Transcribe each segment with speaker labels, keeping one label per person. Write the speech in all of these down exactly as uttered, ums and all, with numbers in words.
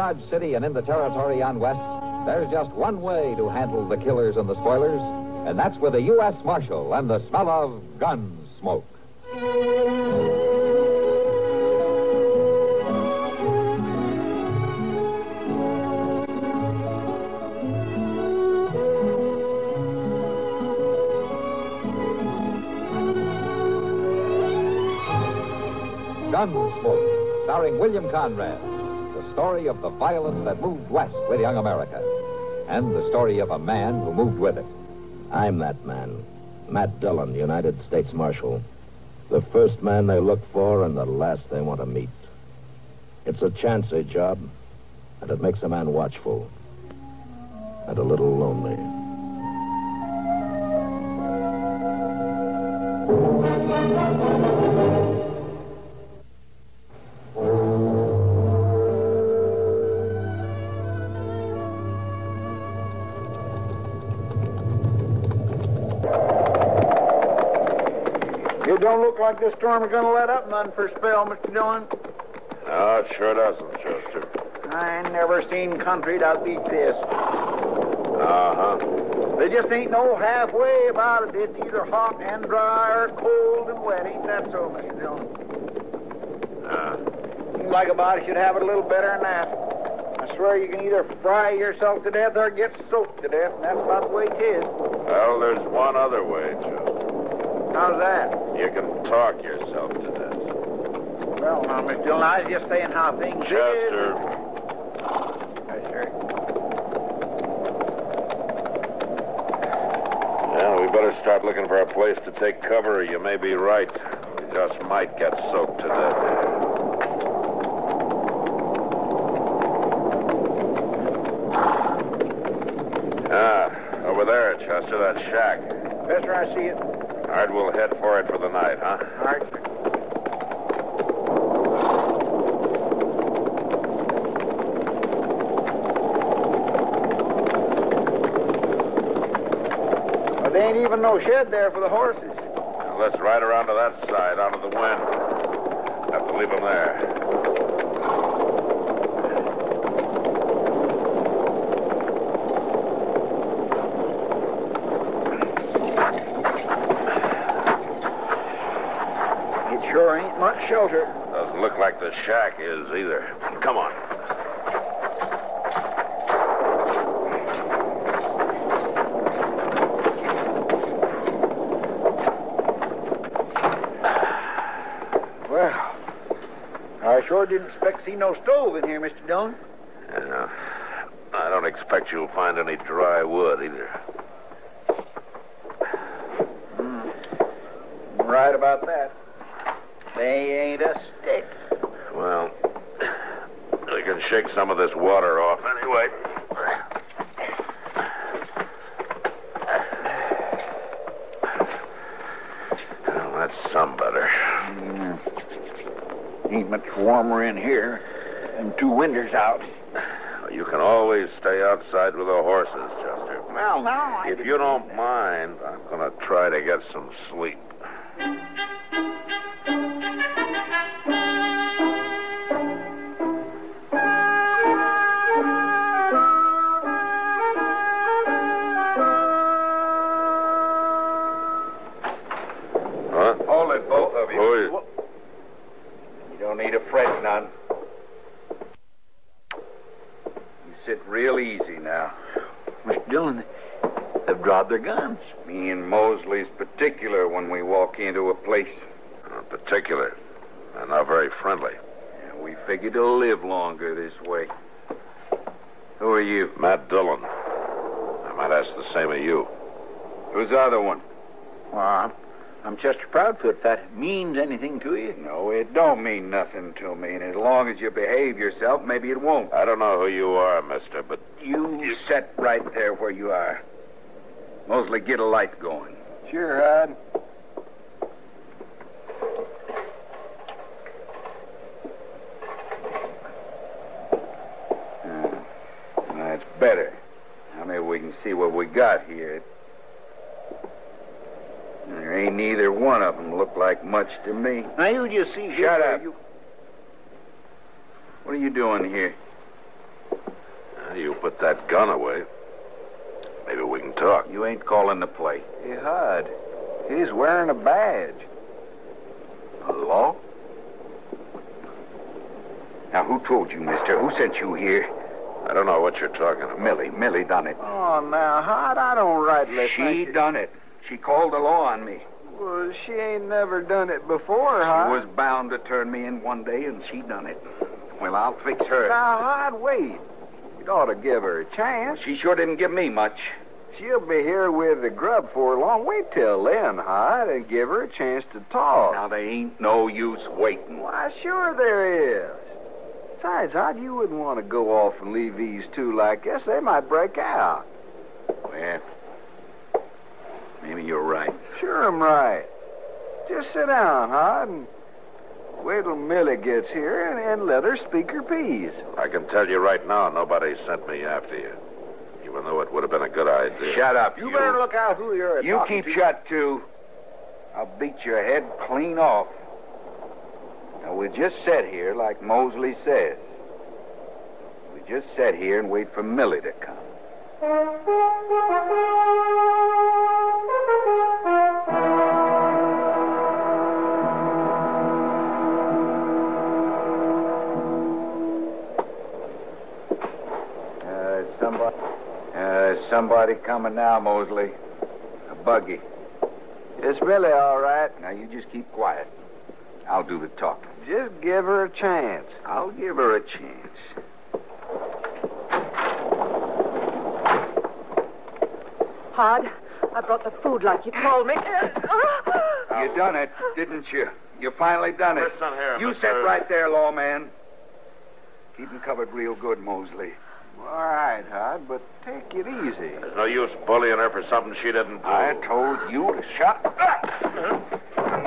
Speaker 1: Dodge City and in the territory on west, there's just one way to handle the killers and the spoilers, and that's with a U S Marshal and the smell of gun smoke. Gunsmoke, starring William Conrad. The story of the violence that moved west with young America. And the story of a man who moved with it.
Speaker 2: I'm that man. Matt Dillon, United States Marshal. The first man they look for and the last they want to meet. It's a chancy job, and it makes a man watchful. And a little lonely.
Speaker 3: It don't look like this storm is going to let up none for a spell, Mister Dillon.
Speaker 4: No, it sure doesn't, Chester.
Speaker 3: I ain't never seen country that beat this.
Speaker 4: Uh-huh.
Speaker 3: There just ain't no halfway about it. It's either hot and dry or cold and wet. Ain't that so, Mister Dillon?
Speaker 4: Uh,
Speaker 3: Seems like a body should have it a little better than that. I swear you can either fry yourself to death or get soaked to death, and that's about the way it is.
Speaker 4: well, there's one other way, Chester.
Speaker 3: How's that?
Speaker 4: You can talk yourself to death.
Speaker 3: Well, now, Mister Dillon, I was just saying how things
Speaker 4: Chester.
Speaker 3: is. Yes, sir.
Speaker 4: Yeah, we better start looking for a place to take cover, or you may be right. We just might get soaked to death. Ah, over there, Chester, that shack.
Speaker 3: Yes, sir, I see it.
Speaker 4: All right, we'll head for it for the night, huh?
Speaker 3: All right, sir. Well, there ain't even no shed there for the horses.
Speaker 4: Now, let's ride around to that side, out of the wind. Have to leave them there.
Speaker 3: Sure ain't much shelter.
Speaker 4: Doesn't look like the shack is either. Come on.
Speaker 3: Well, I sure didn't expect to see no stove in here, Mister Dillon.
Speaker 4: Yeah. I don't expect you'll find any dry wood either.
Speaker 3: Mm. Right about that. They ain't a stick.
Speaker 4: Well, we can shake some of this water off anyway. Well, that's some better.
Speaker 3: Mm. Ain't much warmer in here. Them two windows out.
Speaker 4: You can always stay outside with the horses, Chester.
Speaker 3: Well, now I...
Speaker 4: If you don't mind, I'm going to try to get some sleep.
Speaker 5: Hold it, both of you.
Speaker 4: Who is...
Speaker 5: You don't need to fret none. You sit real easy now.
Speaker 3: Mister Dillon, they've drawn their guns.
Speaker 5: Me and Mosley's particular when we walk into a place.
Speaker 4: Uh, particular. And not very friendly.
Speaker 5: Yeah, we figure to live longer this way. Who are you?
Speaker 4: Matt Dillon. I might ask the same of you.
Speaker 5: Who's the other one?
Speaker 3: Well, I'm, I'm Chester Proudfoot, if that means anything to you.
Speaker 5: No, it don't mean nothing to me. And as long as you behave yourself, maybe it won't.
Speaker 4: I don't know who you are, mister, but...
Speaker 5: You, you sit right there where you are. Mosley, get a light going.
Speaker 3: Sure, Hud.
Speaker 5: Uh, that's better. Now maybe we can see what we got here. There ain't neither one of them look like much to me.
Speaker 3: Now, you just see...
Speaker 5: Shut
Speaker 3: here
Speaker 5: up.
Speaker 3: You...
Speaker 5: What are you doing here?
Speaker 4: you put that gun away, maybe we can talk.
Speaker 5: You ain't calling the play.
Speaker 3: Hey, Hud, he's wearing a badge.
Speaker 5: A law? Now, who told you, mister? Who sent you here?
Speaker 4: I don't know what you're talking about.
Speaker 5: Millie. Millie done it.
Speaker 3: Oh, now, Hud, I don't rightly
Speaker 5: She
Speaker 3: think...
Speaker 5: done it. She called the law on me.
Speaker 3: Well, she ain't never done it before, Hud.
Speaker 5: She was bound to turn me in one day, and she done it. Well, I'll fix her.
Speaker 3: Now, Hud, wait. You'd ought to give her a chance.
Speaker 5: She sure didn't give me much.
Speaker 3: She'll be here with the grub for long. Wait till then, Hud, and give her a chance to talk.
Speaker 5: Now, there ain't no use waiting.
Speaker 3: Why, sure there is. Besides, Hud, you wouldn't want to go off and leave these two like this. They might break out.
Speaker 5: Well, maybe you're right.
Speaker 3: Sure I'm right. Just sit down, Hud, and wait till Millie gets here and, and let her speak her piece.
Speaker 4: I can tell you right now, nobody sent me after you. Even though it would have been a good idea.
Speaker 5: Shut up,
Speaker 3: You,
Speaker 5: you.
Speaker 3: better look out who you're
Speaker 5: You
Speaker 3: talking
Speaker 5: keep
Speaker 3: to.
Speaker 5: shut, too. I'll beat your head clean off. Now, we'll just sit here like Mosley says. We just sit here and wait for Millie to come. Uh, somebody... Uh, somebody coming now, Mosley. A buggy.
Speaker 3: It's Millie, all right.
Speaker 5: Now, you just keep quiet. I'll do the talking.
Speaker 3: Just give her a chance.
Speaker 5: I'll give her a chance.
Speaker 6: Hod, I brought the food like you told me.
Speaker 5: You done it, didn't you? You finally done it.
Speaker 4: Listen here,
Speaker 5: You
Speaker 4: Mister
Speaker 5: sit right there, lawman. Keep him covered real good, Mosley.
Speaker 3: All right, Hud, but take it easy.
Speaker 4: There's no use bullying her for something she didn't do.
Speaker 5: I told you to shut up.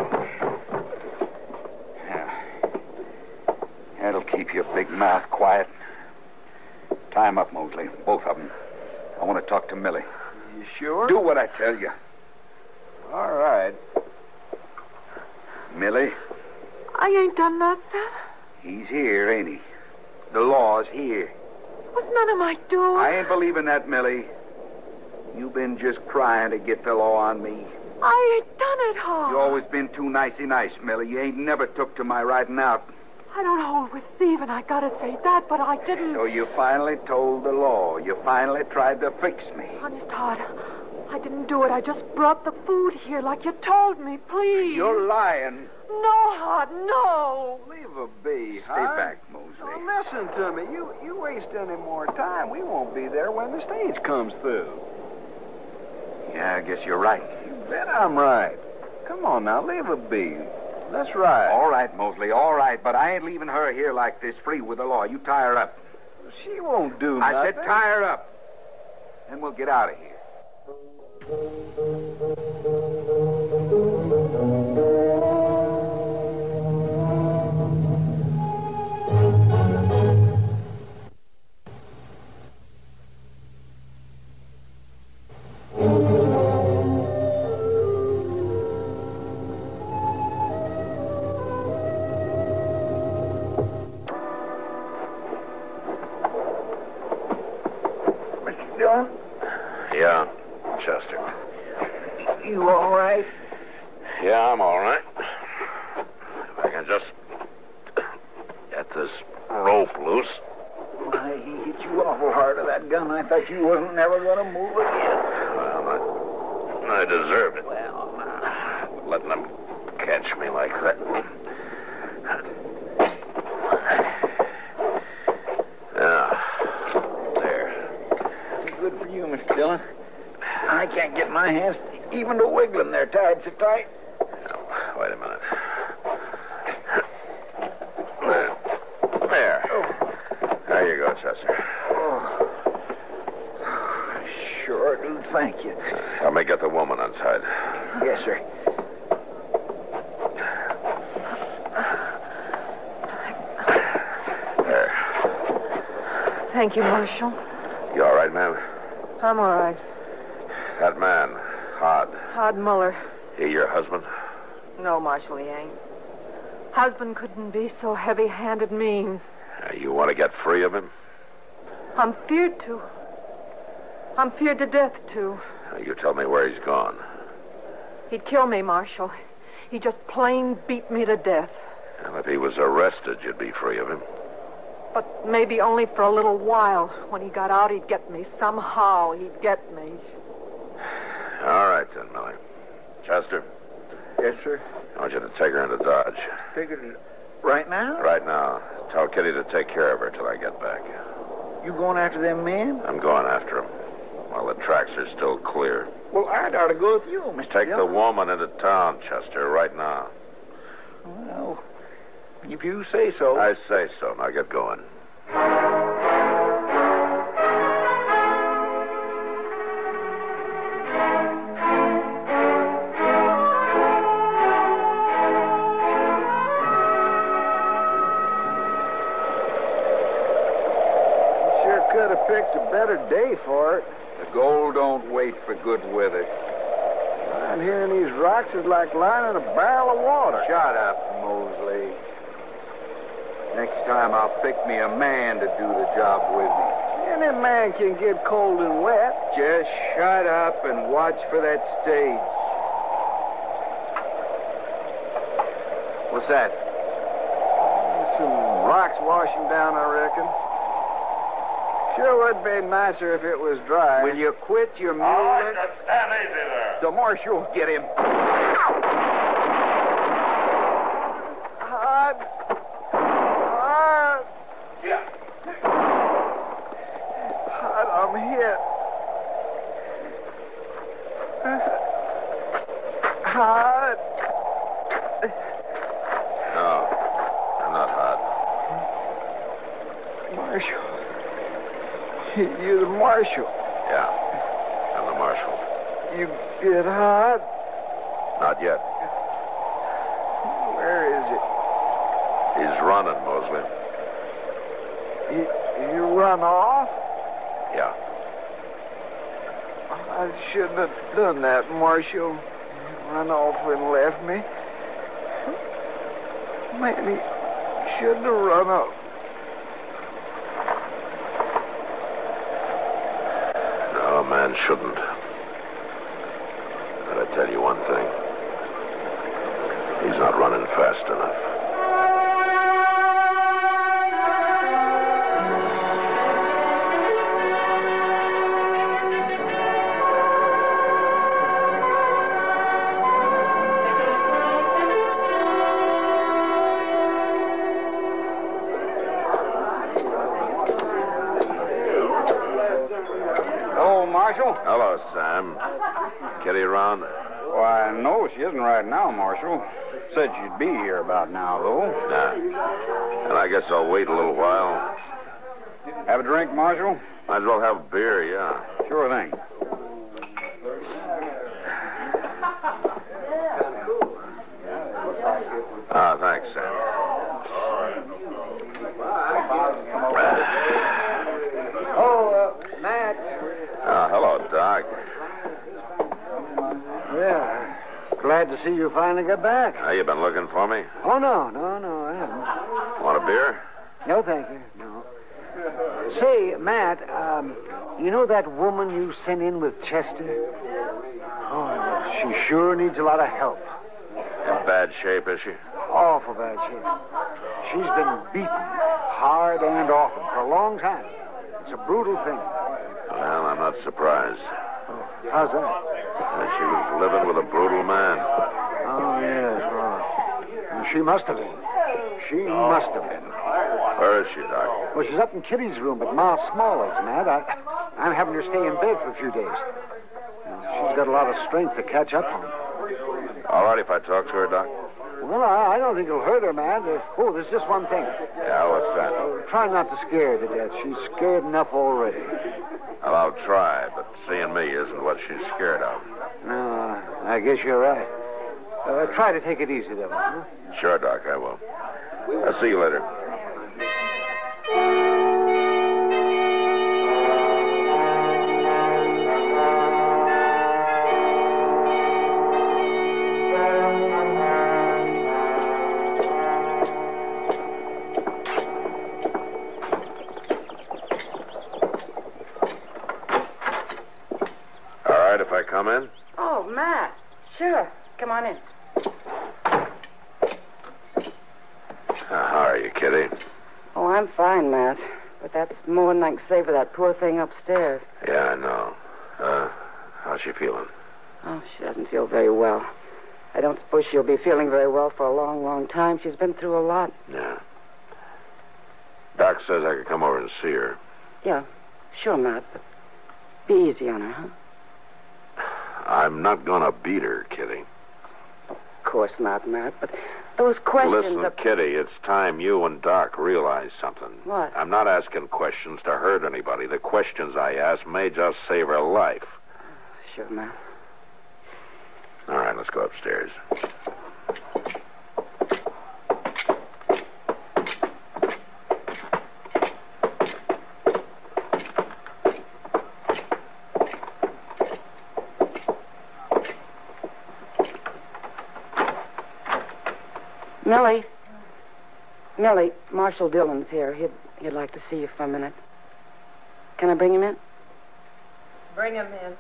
Speaker 5: Yeah. That'll keep your big mouth quiet. Tie 'em up, Mosley. Both of them. I want to talk to Millie.
Speaker 3: You sure?
Speaker 5: Do what I tell you.
Speaker 3: All right.
Speaker 5: Millie,
Speaker 6: I ain't done nothing.
Speaker 5: he's here, ain't he? The law's here.
Speaker 6: It was none of my doing.
Speaker 5: I ain't believing that, Millie. You've been just crying to get the law on me.
Speaker 6: I ain't done it, Hod.
Speaker 5: You always been too nicey nice, Millie. You ain't never took to my riding out.
Speaker 6: I don't hold with thieving, I gotta say that, but I didn't.
Speaker 5: So you finally told the law. You finally tried to fix me.
Speaker 6: Honest, Hod, I didn't do it. I just brought the food here like you told me, please.
Speaker 5: You're lying.
Speaker 6: No, Hod, no.
Speaker 3: Leave her be,
Speaker 5: Stay
Speaker 3: Hud.
Speaker 5: back, Mosley.
Speaker 3: Now, listen to me. You you waste any more time, we won't be there when the stage comes through.
Speaker 5: Yeah, I guess you're right.
Speaker 3: You bet I'm right. Come on now, leave her be. That's right.
Speaker 5: All right, Mosley, all right, but I ain't leaving her here like this, free with the law. You tie her up.
Speaker 3: She won't do
Speaker 5: I
Speaker 3: nothing.
Speaker 5: said tie her up. Then we'll get out of here.
Speaker 3: Mister Dillon,
Speaker 4: Yeah, Chester.
Speaker 3: you all right?
Speaker 4: Yeah, I'm all right. If I can just get this rope loose.
Speaker 3: Why, he hit you awful hard with that gun. I thought you wasn't never going to move again.
Speaker 4: Well, I, I deserved it.
Speaker 3: Well, now.
Speaker 4: Letting them catch me like that. Yeah. There.
Speaker 3: Good for you, Mister Dillon. I can't get my hands even to wiggling. They're tied so tight.
Speaker 4: Now, wait a minute. There. There. There you go, Chester.
Speaker 3: Oh. I sure do thank you.
Speaker 4: Help me get the woman untied.
Speaker 3: Yes, sir.
Speaker 4: There.
Speaker 6: Thank you, Marshal.
Speaker 4: You all right, ma'am?
Speaker 6: I'm all right.
Speaker 4: That man, Hod,
Speaker 6: Hod Muller.
Speaker 4: he your husband?
Speaker 6: No, Marshal, he ain't. Husband couldn't be so heavy-handed mean.
Speaker 4: Uh, you want to get free of him?
Speaker 6: I'm feared to. I'm feared to death, too.
Speaker 4: Now, you tell me where he's gone.
Speaker 6: He'd kill me, Marshal. He just plain beat me to death.
Speaker 4: And if he was arrested, you'd be free of him.
Speaker 6: But maybe only for a little while. When he got out, he'd get me. Somehow, he'd get me.
Speaker 4: All right, then, Millie. Chester,
Speaker 3: Yes, sir.
Speaker 4: I want you to take her into Dodge.
Speaker 3: Figured right now?
Speaker 4: Right now. Tell Kitty to take care of her till I get back.
Speaker 3: You going after them men?
Speaker 4: I'm going after him while the tracks are still clear.
Speaker 3: Well, I'd ought to go with you, Mister
Speaker 4: Take the
Speaker 3: Dillon.
Speaker 4: woman into town, Chester, right now.
Speaker 3: Well, if you say so.
Speaker 4: I say so. Now get going.
Speaker 3: Sure could have picked a better day for it. The gold don't wait for good weather. Lying here in these rocks is like lying in a barrel of water. Shut up, Mosley. Next time I'll pick me a man to do the job with me. Any man can get cold and wet. Just shut up and watch for that stage. What's that? Some rocks washing down, I reckon. Sure would be nicer if it was dry. Will you quit your music?
Speaker 4: All right, now stand easy there.
Speaker 3: The marshal, get him. Hard. Hard.
Speaker 4: Yeah.
Speaker 3: Hard, I'm hit. Hard.
Speaker 4: No, I'm not hot.
Speaker 3: Marshal. You're the marshal.
Speaker 4: Yeah, I'm the marshal.
Speaker 3: You get hot?
Speaker 4: Not yet.
Speaker 3: Where is it?
Speaker 4: He's running, Mosley.
Speaker 3: You, you run off?
Speaker 4: Yeah.
Speaker 3: I shouldn't have done that, Marshal. Run off and left me. Maybe shouldn't have run off.
Speaker 4: No, a man shouldn't. But I tell you one thing. He's not running fast enough.
Speaker 3: Hello, Marshal.
Speaker 4: Hello, Sam. Kitty around?
Speaker 3: Why, no, she isn't right now, Marshal. Said she'd be here about now, though.
Speaker 4: Nah. And I guess I'll wait a little while.
Speaker 3: Have a drink, Marshal?
Speaker 4: Might as well have a beer, yeah.
Speaker 3: Sure thing.
Speaker 4: Ah, thanks, Sam.
Speaker 3: Oh, uh, Matt.
Speaker 4: Ah, hello, Doc.
Speaker 3: Yeah. Glad to see you finally got back.
Speaker 4: How you been looking for me?
Speaker 3: Oh, no, no, no, I haven't.
Speaker 4: Want a beer?
Speaker 3: No, thank you. No. Say, Matt, um, you know that woman you sent in with Chester? Oh, she sure needs a lot of help.
Speaker 4: In bad shape, is she?
Speaker 3: Awful bad shape. She's been beaten hard and often for a long time. It's a brutal thing.
Speaker 4: Well, I'm not surprised.
Speaker 3: Oh, how's that?
Speaker 4: And she was living with a brutal man.
Speaker 3: Oh, yes, right. She must have been. She must have been.
Speaker 4: Where is she, Doc?
Speaker 3: Well, she's up in Kitty's room at Ma Smalley's, Matt. I, I'm having her stay in bed for a few days. She's got a lot of strength to catch up on.
Speaker 4: All right if I talk to her, Doc?
Speaker 3: Well, I, I don't think it'll hurt her, Matt. Uh, oh, there's just one thing.
Speaker 4: Yeah, what's that?
Speaker 3: Uh, try not to scare her to death. She's scared enough already.
Speaker 4: Well, I'll try, but seeing me isn't what she's scared of.
Speaker 3: No, I guess you're right. Uh, try to take it easy, though. Huh?
Speaker 4: Sure, Doc, I will. I'll see you later.
Speaker 7: Oh, Matt. Sure. Come on in.
Speaker 4: Uh, how are you, Kitty?
Speaker 7: Oh, I'm fine, Matt. But that's more than I can say for that poor thing upstairs.
Speaker 4: Yeah, I know. Uh, how's she feeling?
Speaker 7: Oh, she doesn't feel very well. I don't suppose she'll be feeling very well for a long, long time. She's been through a lot.
Speaker 4: Yeah. Doc says I could come over and see her.
Speaker 7: Yeah, sure, Matt, but be easy on her, huh?
Speaker 4: I'm not going to beat her, Kitty.
Speaker 7: Of course not, Matt, but those questions...
Speaker 4: Listen,
Speaker 7: are...
Speaker 4: Kitty, it's time you and Doc realize something.
Speaker 7: What?
Speaker 4: I'm not asking questions to hurt anybody. The questions I ask may just save her life.
Speaker 7: Sure, Matt.
Speaker 4: All right, let's go upstairs.
Speaker 7: Millie. Millie, Marshal Dillon's here. He'd, he'd like to see you for a minute. Can I bring him in?
Speaker 6: Bring him in.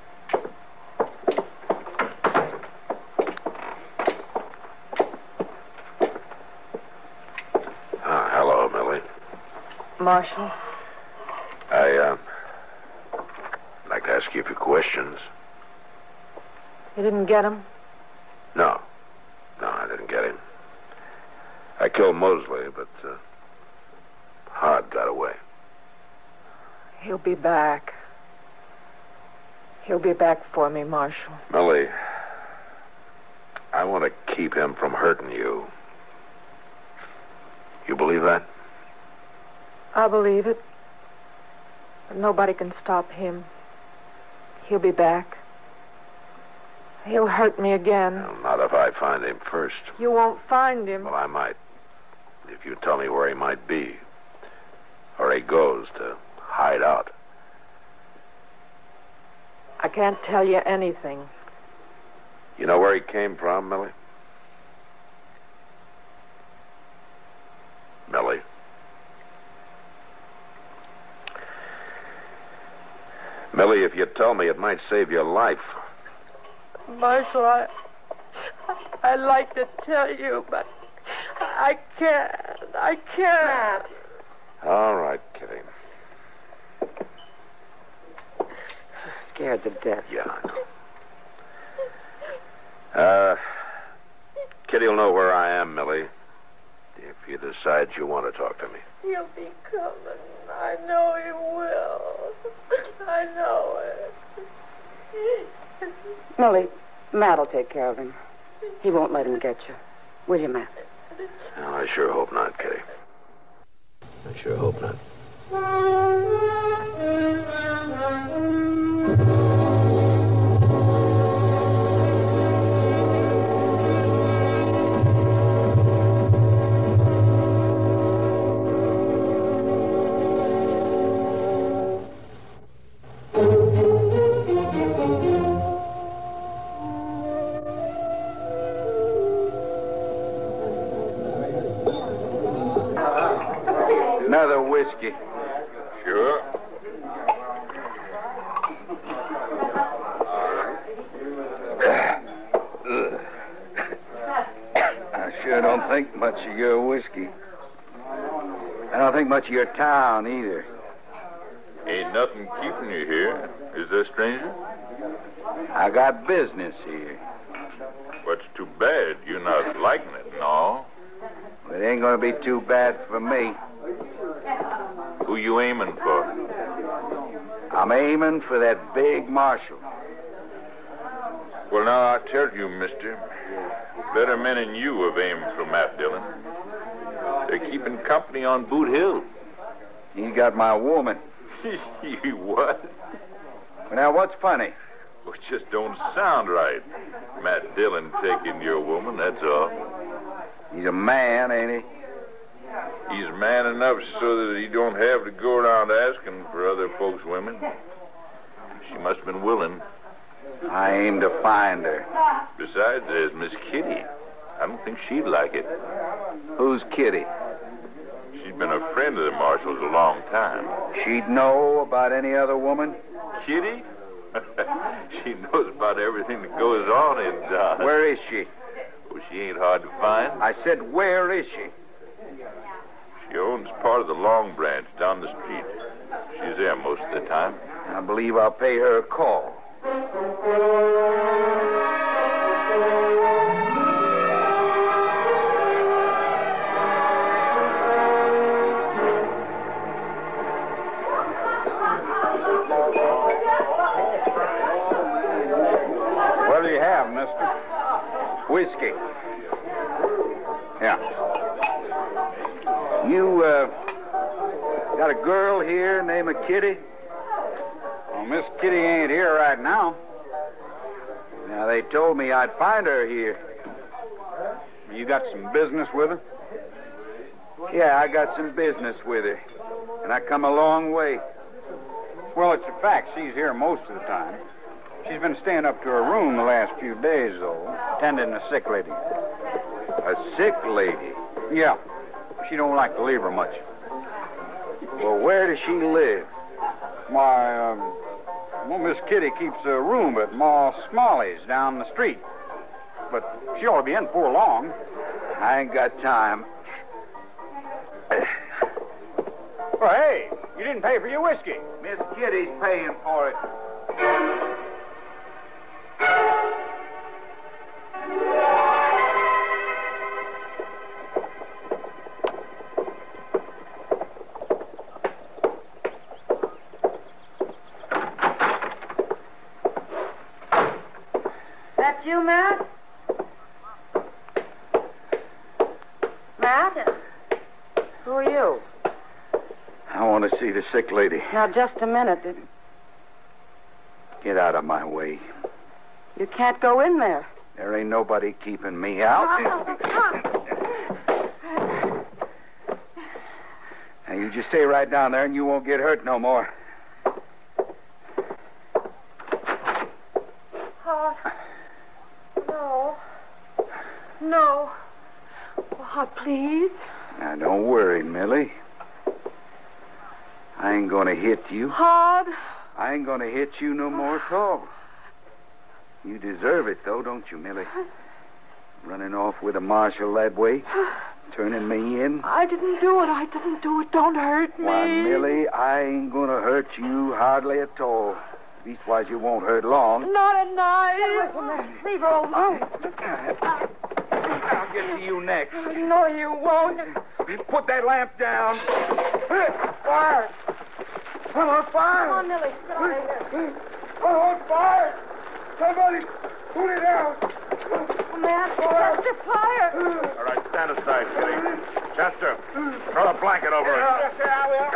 Speaker 4: Ah, hello, Millie.
Speaker 6: Marshal.
Speaker 4: I, uh, like to ask you a few questions.
Speaker 6: You didn't get him?
Speaker 4: No. No, I didn't get him. I killed Mosley, but, uh, Hard got away.
Speaker 6: He'll be back. He'll be back for me, Marshal.
Speaker 4: Millie, I want to keep him from hurting you. You believe that?
Speaker 6: I believe it. But nobody can stop him. He'll be back. He'll hurt me again.
Speaker 4: Well, not if I find him first.
Speaker 6: You won't find him.
Speaker 4: Well, I might. If you tell me where he might be. Or he goes to hide out.
Speaker 6: I can't tell you anything.
Speaker 4: You know where he came from, Millie? Millie. Millie, if you tell me, it might save your life.
Speaker 6: Marshal, I... I'd like to tell you, but I can't. I can't.
Speaker 4: All right, Kitty.
Speaker 7: She's scared to death.
Speaker 4: Yeah, I know. Uh, Kitty will know where I am, Millie, if you decide you want to talk to me.
Speaker 6: He'll be coming. I know he will. I know it.
Speaker 7: Millie, Matt'll take care of him. He won't let him get you. Will you, Matt?
Speaker 4: No, I sure hope not, Kitty.
Speaker 2: I sure hope not.
Speaker 5: Another whiskey.
Speaker 4: Sure.
Speaker 5: I sure don't think much of your whiskey. I don't think much of your town either.
Speaker 8: Ain't nothing keeping you here, is there, stranger?
Speaker 5: I got business here.
Speaker 8: What's too bad you're not liking it and all.
Speaker 5: It ain't gonna be too bad for me.
Speaker 8: Who you aiming for?
Speaker 5: I'm aiming for that big marshal.
Speaker 8: Well, now, I tell you, mister, better men than you have aimed for Matt Dillon. They're keeping company on Boot Hill.
Speaker 5: He got my woman.
Speaker 8: You what?
Speaker 5: Well, now, what's funny?
Speaker 8: Well, it just don't sound right. Matt Dillon taking your woman, that's all.
Speaker 5: He's a man, ain't he?
Speaker 8: He's man enough so that he don't have to go around asking for other folks' women. She must have been willing.
Speaker 5: I aim to find her.
Speaker 8: Besides, there's Miss Kitty. I don't think she'd like it.
Speaker 5: Who's Kitty?
Speaker 8: She's been a friend of the Marshal's a long time.
Speaker 5: She'd know about any other woman?
Speaker 8: Kitty? She knows about everything that goes on in Dodge.
Speaker 5: Where is she?
Speaker 8: Well, she ain't hard to find.
Speaker 5: I said, where is she?
Speaker 8: She owns part of the Long Branch down the street. She's there most of the time.
Speaker 5: I believe I'll pay her a call. What do you have, mister? Whiskey. Yeah. You, uh, got a girl here named Kitty? Well, Miss Kitty ain't here right now. Now, they told me I'd find her here. You got some business with her? Yeah, I got some business with her. And I come a long way. Well, it's a fact. She's here most of the time. She's been staying up to her room the last few days, though, tending a sick lady. A sick lady? Yeah. She don't like to leave her much. Well, where does she live? My, um, well, Miss Kitty keeps a room at Ma Smalley's down the street. But she ought to be in before long. I ain't got time. Well, hey, you didn't pay for your whiskey. Miss Kitty's paying for it.
Speaker 7: That you, Matt? Matt? Who are you?
Speaker 5: I want to see the sick lady.
Speaker 7: Now, just a minute.
Speaker 5: Get out of my way.
Speaker 7: You can't go in there.
Speaker 5: There ain't nobody keeping me out. Now, you just stay right down there and you won't get hurt no more.
Speaker 6: Oh, no. No. Oh, please.
Speaker 5: Now, don't worry, Millie. I ain't gonna hit you.
Speaker 6: Hard.
Speaker 5: I ain't gonna hit you no more at all. You deserve it, though, don't you, Millie? Running off with a marshal that way, turning me in.
Speaker 6: I didn't do it. I didn't do it. Don't hurt me.
Speaker 5: Why, Millie, I ain't gonna hurt you hardly at all. Leastwise, you won't hurt long.
Speaker 6: Not a knife.
Speaker 7: Leave her alone.
Speaker 5: I'll get to you next.
Speaker 6: No, you won't.
Speaker 5: Put that lamp down. Fire! I'm on fire!
Speaker 7: Come on, Millie. Get out of here.
Speaker 5: I'm on fire! Somebody, put it out!
Speaker 7: Matt, Chester, fire!
Speaker 4: All right, stand aside, Kitty. Chester, throw the blanket over it.
Speaker 5: Yes, sir, I will.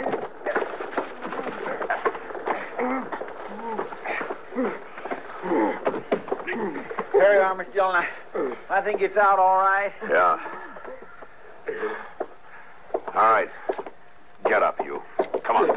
Speaker 4: Come on.
Speaker 5: There you are, Mister Dillon. I think it's out all right.
Speaker 4: Yeah. All right. Get up, you. Come on.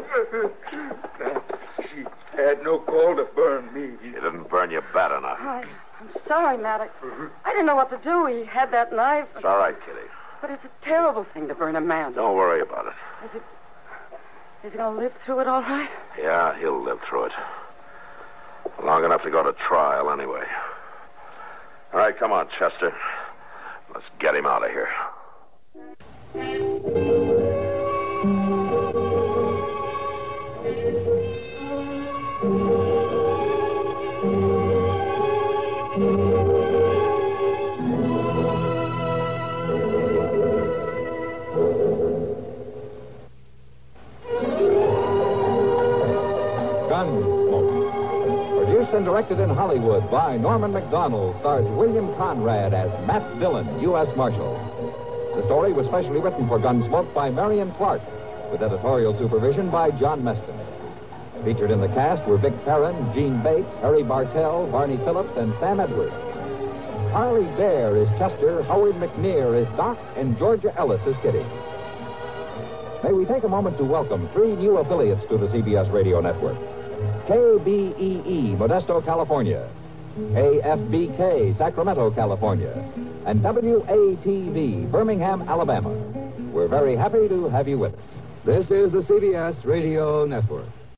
Speaker 5: She had no call to burn me.
Speaker 4: He didn't burn you bad enough.
Speaker 7: I, I'm sorry, Matt. I, I didn't know what to do. He had that knife.
Speaker 4: It's all right, Kitty.
Speaker 7: But it's a terrible thing to burn a man.
Speaker 4: Don't worry about it.
Speaker 7: Is it... Is he going to live through it all right?
Speaker 4: Yeah, he'll live through it. Long enough to go to trial, anyway. All right, come on, Chester. Let's get him out of here.
Speaker 1: Gunsmoke. Produced and directed in Hollywood by Norman Macdonald, stars William Conrad as Matt Dillon, U S Marshal. The story was specially written for Gunsmoke by Marion Clark, with editorial supervision by John Meston. Featured in the cast were Vic Perrin, Gene Bates, Harry Bartell, Barney Phillips, and Sam Edwards. Harley Bear is Chester, Howard McNear is Doc, and Georgia Ellis is Kitty. May we take a moment to welcome three new affiliates to the C B S Radio Network. K B E E, Modesto, California. A F B K, Sacramento, California. And W A T V, Birmingham, Alabama. We're very happy to have you with us.
Speaker 9: This is the C B S Radio Network.